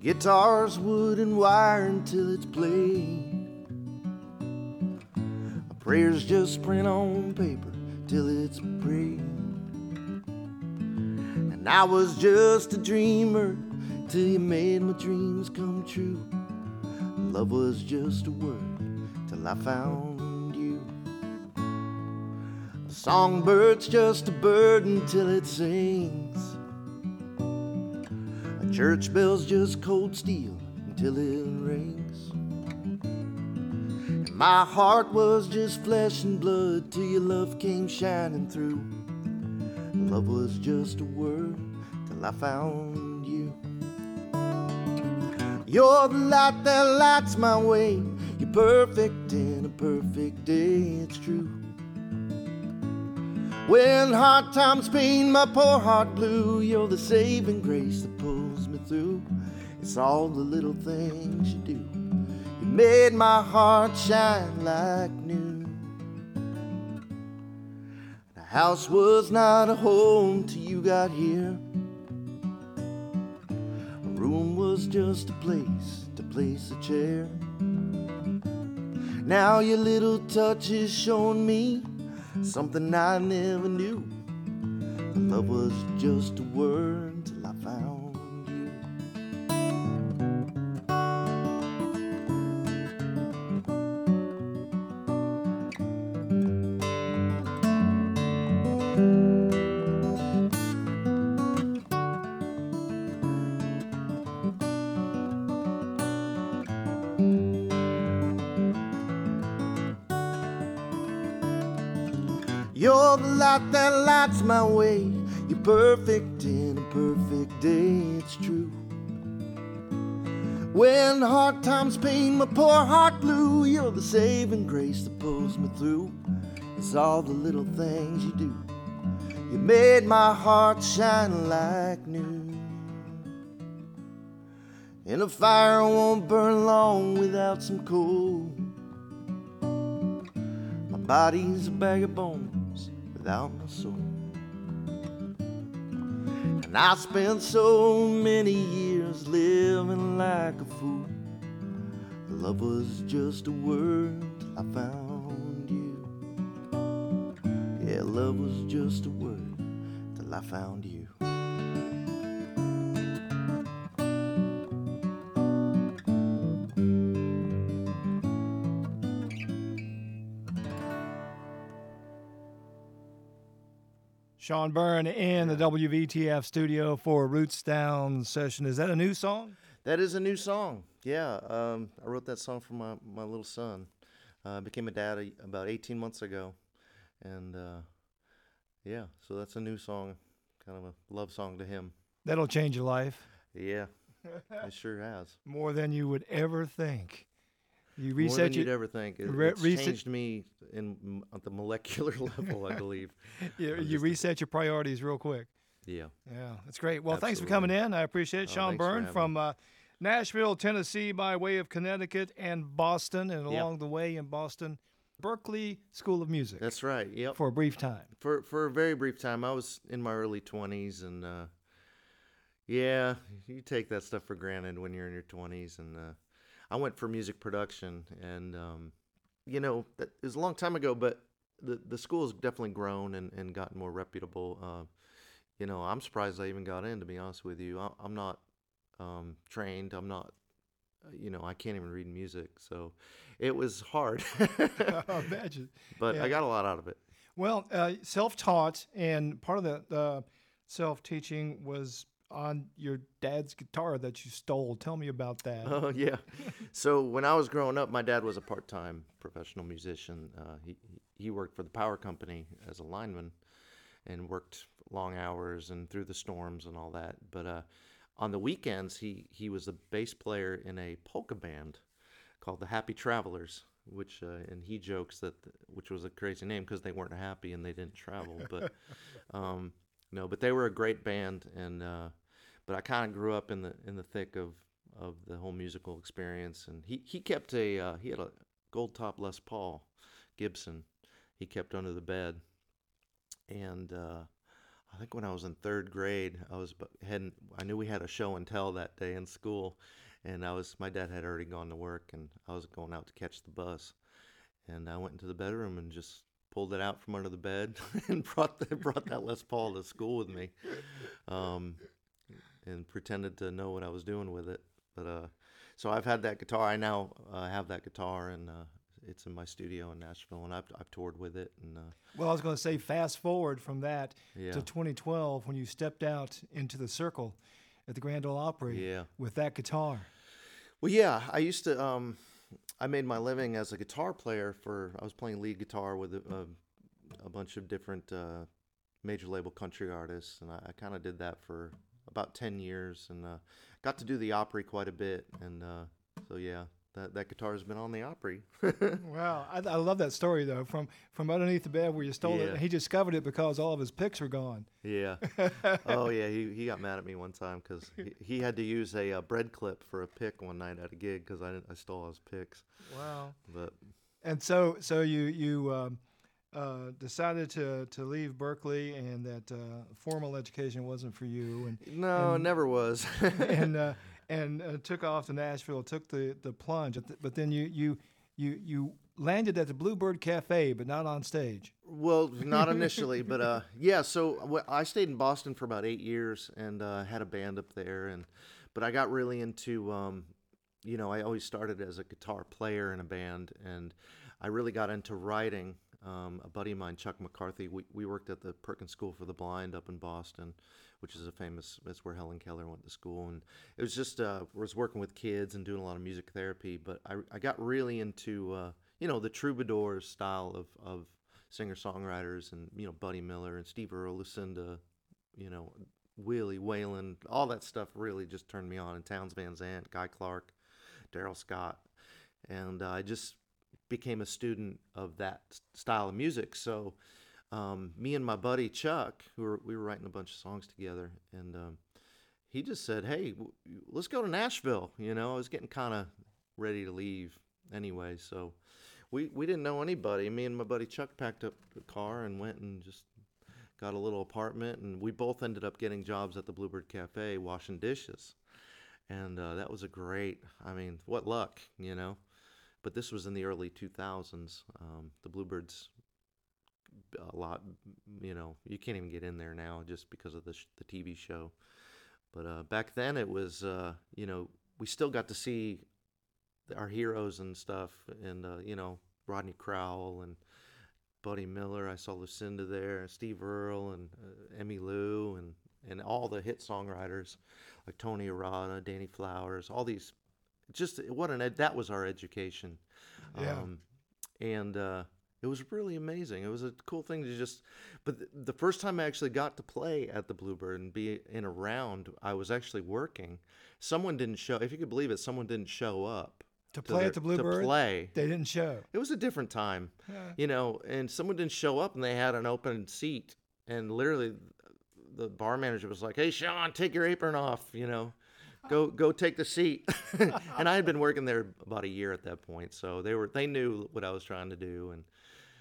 Guitar's wood and wire until it's played. A prayer's just print on paper till it's prayed. And I was just a dreamer till you made my dreams come true. Love was just a word till I found you. A songbird's just a bird until it sings. A church bell's just cold steel until it rings. And my heart was just flesh and blood till your love came shining through. Love was just a word till I found you. You're the light that lights my way. You're perfect in a perfect day, it's true. When hard times pain my poor heart blue, you're the saving grace that pulls me through. It's all the little things you do. You made my heart shine like new. The house was not a home till you got here. A room was just a place to place a chair. Now your little touch is showing me something I never knew. Love was just a word till I found you. You're the light that lights my way. You're perfect in a perfect day, it's true. When hard times pain my poor heart blue, you're the saving grace that pulls me through. It's all the little things you do. You made my heart shine like new. And a fire won't burn long without some coal. My body's a bag of bones without my soul. And I spent so many years living like a fool. Love was just a word till I found you. Yeah, love was just a word till I found you. Sean Byrne in the WVTF studio for a Roots Down session. Is that a new song? That is a new song. Yeah, I wrote that song for my little son. I became a dad about 18 months ago. And yeah, so that's a new song, kind of a love song to him. That'll change your life. Yeah, it sure has. More than you would ever think. You More reset than you'd ever think. It's changed me at the molecular level, I believe. You reset your priorities real quick. Yeah. Yeah, that's great. Well, Absolutely. Thanks for coming in. I appreciate it. Sean Thanks for Byrne having from me. Nashville, Tennessee, by way of Connecticut and Boston, and along the way in Boston, Berklee School of Music. That's right. Yep. For a brief time. For a very brief time. I was in my early 20s, and yeah, you take that stuff for granted when you're in your 20s. And I went for music production, and you know, that was a long time ago, but the school has definitely grown and gotten more reputable. You know, I'm surprised I even got in, to be honest with you. I'm not trained. I'm not, you know, I can't even read music, so it was hard. Imagine. But Yeah. I got a lot out of it. Well, self-taught, and part of the self-teaching was on your dad's guitar that you stole. Tell me about that. Oh, yeah. So when I was growing up, my dad was a part-time professional musician. He worked for the power company as a lineman and worked long hours and through the storms and all that. But on the weekends, he was a bass player in a polka band called the Happy Travelers, which and he jokes that which was a crazy name because they weren't happy and they didn't travel. But no, but they were a great band, and but I kind of grew up in the thick of the whole musical experience. And he kept he had a gold top Les Paul Gibson he kept under the bed, and I think when I was in third grade, heading. I knew we had a show and tell that day in school, and my dad had already gone to work, and I was going out to catch the bus, and I went into the bedroom and just pulled it out from under the bed and brought that Les Paul to school with me, um, and pretended to know what I was doing with it. But so I've had that guitar. I now have that guitar, and it's in my studio in Nashville, and I've toured with it, and Well, I was going to say, fast forward from that yeah, to 2012 when you stepped out into the circle at the Grand Ole Opry yeah. with that guitar. Well, yeah, I used to. I made my living as a guitar player I was playing lead guitar with a bunch of different major label country artists, and I kind of did that for about 10 years, and got to do the Opry quite a bit, and so yeah, that guitar has been on the Opry. Wow, I love that story though. From underneath the bed where you stole it, Yeah. he discovered it because all of his picks were gone. Yeah. Oh yeah, he got mad at me one time because he had to use a bread clip for a pick one night at a gig because I stole his picks. Wow. But And so you decided to leave Berkeley, and that formal education wasn't for you, no, it and never was. and took off to Nashville, took the plunge. But then you landed at the Bluebird Cafe, but not on stage. Well, not initially, but yeah. So I stayed in Boston for about 8 years and had a band up there, but I got really into, I always started as a guitar player in a band, and I really got into writing. A buddy of mine, Chuck McCarthy, we worked at the Perkins School for the Blind up in Boston, which is that's where Helen Keller went to school, and it was just was working with kids and doing a lot of music therapy. But I got really into the troubadour style of singer-songwriters, and Buddy Miller and Steve Earle, Lucinda, Willie Whalen, all that stuff really just turned me on. And Townes Van Zandt, Guy Clark, Daryl Scott, and I just became a student of that style of music. So me and my buddy Chuck, we were writing a bunch of songs together, and he just said, "Hey, let's go to Nashville." I was getting kind of ready to leave anyway, so we didn't know anybody. Me and my buddy Chuck packed up the car and went and just got a little apartment, and we both ended up getting jobs at the Bluebird Cafe washing dishes. And that was what luck. But this was in the early 2000s. The Bluebirds, a lot, you can't even get in there now just because of the TV show. But back then it was, we still got to see our heroes and stuff, and Rodney Crowell and Buddy Miller. I saw Lucinda there, and Steve Earle, and Emmylou, and all the hit songwriters like Tony Arata, Danny Flowers, all these. That was our education, Yeah. and it was really amazing. It was a cool thing but the first time I actually got to play at the Bluebird and be in a round, I was actually working. Someone didn't show, if you could believe it, someone didn't show up To play at the Bluebird, to play. they didn't show. It was a different time, Yeah. and someone didn't show up, and they had an open seat, and literally the bar manager was like, "Hey, Sean, take your apron off, go take the seat." And I had been working there about a year at that point, so they knew what I was trying to do, and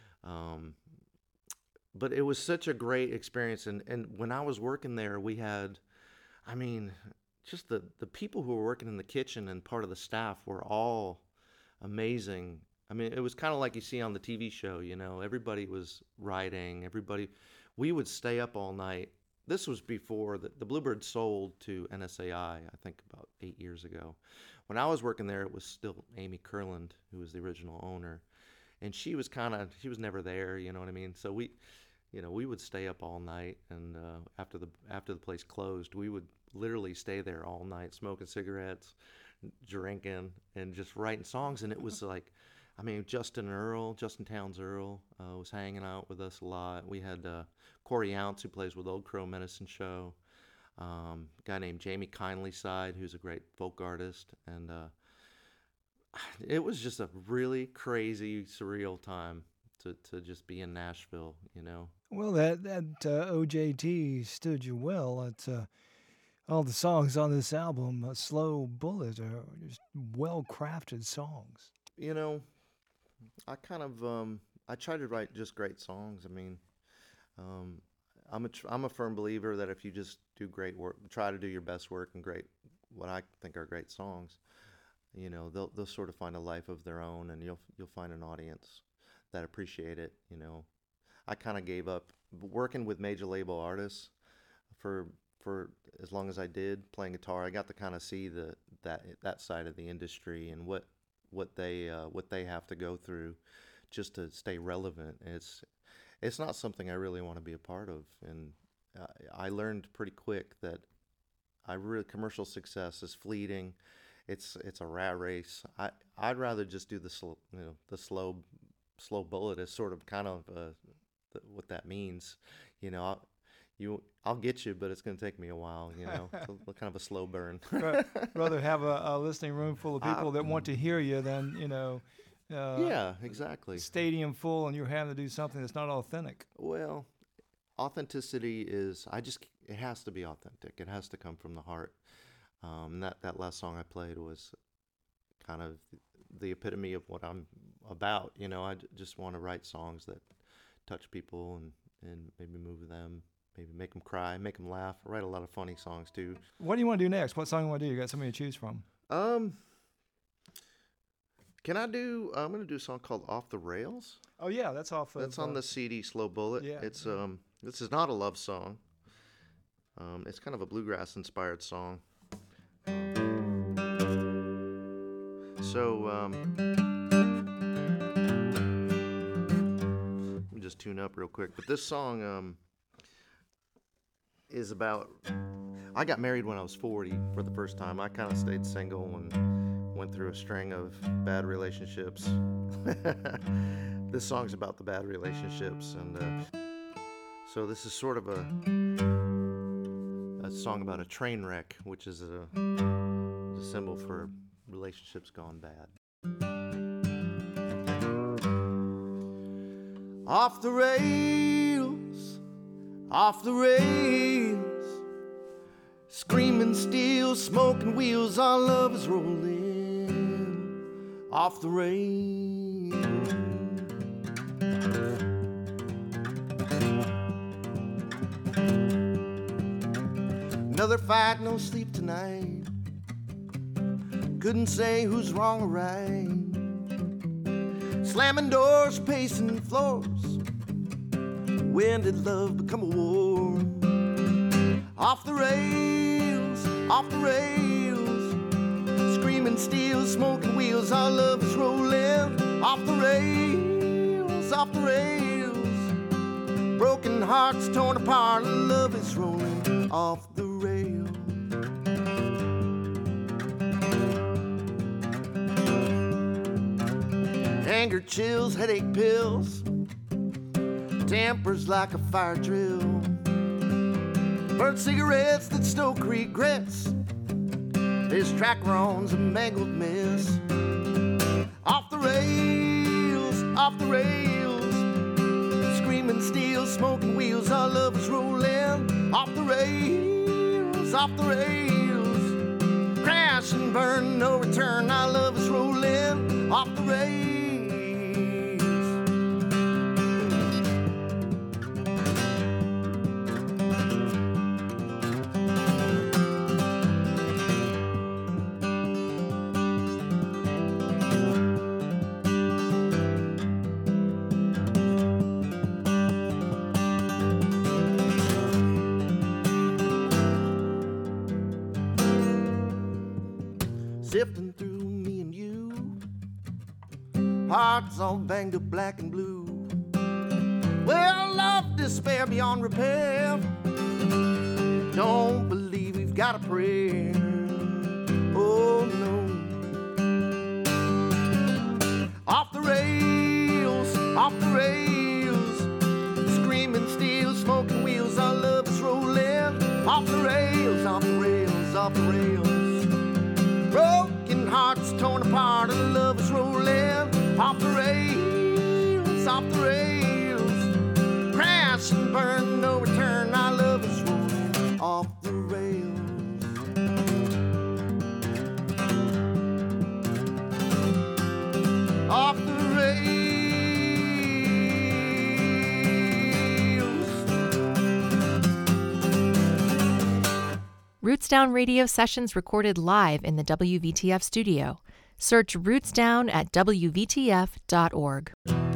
but it was such a great experience. And when I was working there, we had, just the people who were working in the kitchen and part of the staff were all amazing. It was kind of like you see on the TV show, everybody was writing, we would stay up all night. This was before the Bluebird sold to NSAI, I think about 8 years ago. When I was working there, it was still Amy Kurland, who was the original owner. And she was never there, you know what I mean? So we would stay up all night, and after the place closed, we would literally stay there all night, smoking cigarettes, drinking, and just writing songs. And it was like, Justin Townes Earle was hanging out with us a lot. We had Corey Ounce, who plays with Old Crow Medicine Show, a guy named Jamie Kindlyside, who's a great folk artist, and it was just a really crazy, surreal time to just be in Nashville. Well, that OJT stood you well. It's all the songs on this album, Slow Bullet, are just well-crafted songs. I kind of I try to write just great songs. I'm a firm believer that if you just do great work, try to do your best work and what I think are great songs, they'll sort of find a life of their own, and you'll find an audience that appreciate it. I kind of gave up working with major label artists for as long as I did playing guitar. I got to kind of see that side of the industry and what they have to go through just to stay relevant. It's not something I really want to be a part of, and I learned pretty quick that commercial success is fleeting. It's a rat race. I'd rather just do the slow bullet is sort of kind of what that means. I'll get you, but it's going to take me a while. It's kind of a slow burn. Rather have a listening room full of people that want to hear you than yeah, exactly. Stadium full and you're having to do something that's not authentic. Well, authenticity it has to be authentic. It has to come from the heart. That last song I played was kind of the epitome of what I'm about. I just want to write songs that touch people and maybe move them, maybe make them cry, make them laugh. I write a lot of funny songs too. What do you want to do next? What song do you want to do? You got something to choose from? I'm going to do a song called Off the Rails. Oh yeah, that's off of... That's on the CD Slow Bullet. Yeah. It's this is not a love song. It's kind of a bluegrass inspired song. So let me just tune up real quick. But this song is about... I got married when I was 40 for the first time. I kind of stayed single and went through a string of bad relationships. This song's about the bad relationships, and so this is sort of a song about a train wreck, which is a symbol for relationships gone bad. Off the rails, off the rails, screaming steel, smoking wheels, our love is rolling off the rails. Another fight, no sleep tonight. Couldn't say who's wrong or right. Slamming doors, pacing floors. When did love become a war? Off the rails, off the rails. Screaming steel, smoking wheels, our love is rolling. Off the rails, off the rails. Broken hearts torn apart, love is rolling off the rails. Anger chills, headache pills, tempers like a fire drill. Burnt cigarettes that stoke regrets. This track runs a mangled mess. Off the rails, off the rails. Screaming steel, smoking wheels, our love is rolling. Off the rails, off the rails. Crash and burn, no return, our love is rolling. Off the rails. Sifting through me and you, hearts all banged up black and blue. Well, love, despair beyond repair. Don't believe we've got a prayer. Oh no. Off the rails, off the rails. Screaming steel, smoking wheels, our love is rolling. Off the rails, off the rails, off the rails. Broken hearts torn apart and love is rolling off the rails, off the rails. Crash and burn, no return, our love is rolling off the rails. Off the rails. Rootsdown radio sessions recorded live in the WVTF studio. Search Rootsdown at WVTF.org.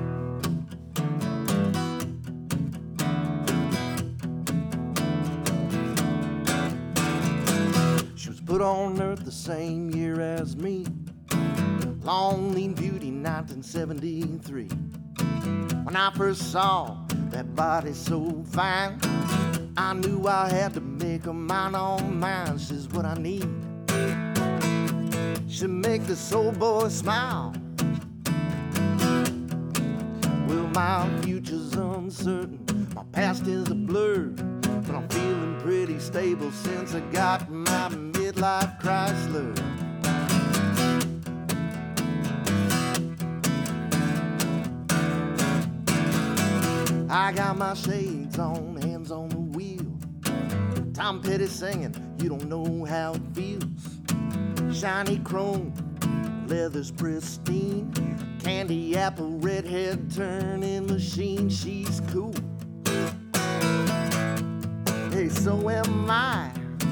She was put on earth the same year as me. Long, lean beauty, 1973. When I first saw that body so fine, I knew I had to make her mine on mine. She's what I need. She'll make this old boy smile. Well, my future's uncertain, my past is a blur, but I'm feeling pretty stable since I got my midlife Chrysler. I got my shades on, hands on the wheel. Tom Petty singing, you don't know how it feels. Shiny chrome, leather's pristine. Candy apple, redhead turning machine, she's cool. Hey, so am I.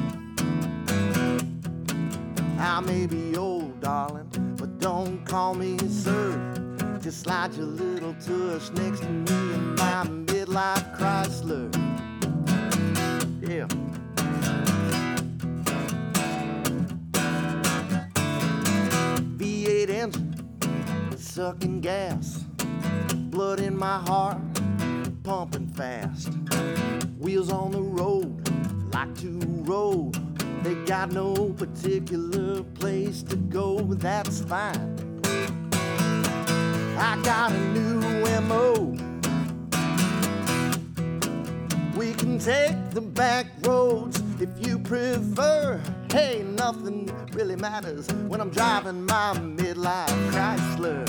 I may be old, darling, but don't call me sir. Just slide your little tush next to me in my midlife Chrysler. Yeah. V8 engine, sucking gas. Blood in my heart, pumping fast. Wheels on the road, like to roll. They got no particular place to go, but that's fine. I got a new MO. We can take the back roads if you prefer. Hey, nothing really matters when I'm driving my midlife Chrysler.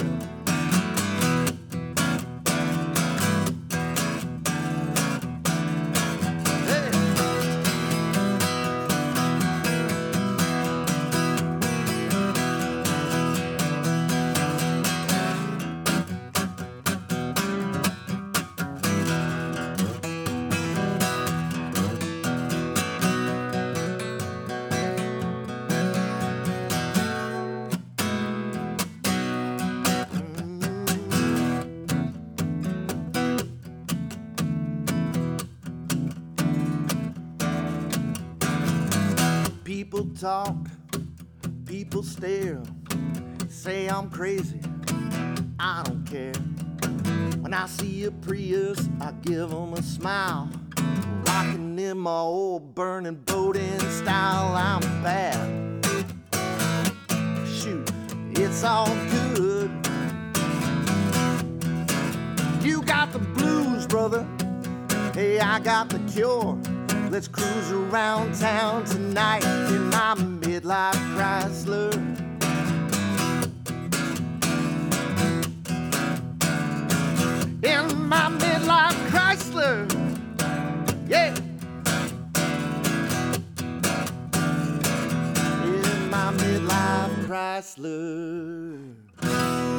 People talk, people stare, say I'm crazy, I don't care. When I see a Prius, I give them a smile. Rocking in my old burning boat in style, I'm bad. Shoot, it's all good. You got the blues, brother. Hey, I got the cure. Let's cruise around town tonight in my midlife Chrysler. In my midlife Chrysler, yeah. In my midlife Chrysler.